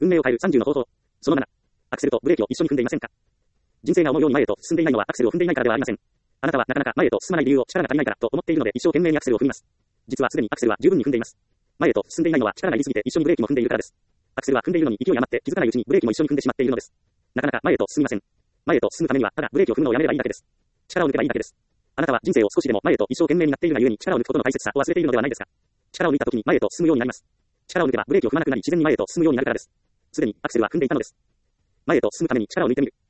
運命を変える30の方法。その7。アクセルとブレーキを一緒に踏んでいませんか？人生が思うように前へと進んでいないのはアクセルを踏んでいないからではありません。あなたはなかなか前へと進まない理由を力が足りないからと思っているので一生懸命にアクセルを踏みます。実はすでにアクセルは十分に踏んでいます。前へと進んでいないのは力がいりすぎて一緒にブレーキも踏んでいるからです。アクセルは踏んでいるのに勢い余って気づかないうちにブレーキも一緒に踏んでしまっているのです。なかなか前へと進みません。前へと進むためにはただブレーキを踏むのをやめればいいだけです。力を抜けばいいだけです。あなたは人生を少しでも前へと一生懸命になっているがゆえに力を抜くことの大切さを忘れているのではないですか？力を抜いた時に前へと進むようになります。力を抜けばブレーキを踏まなくなり自然に前へと進むようになるからです。すでにアクセルは踏んでいたのです。前へと進むために力を抜いてみる。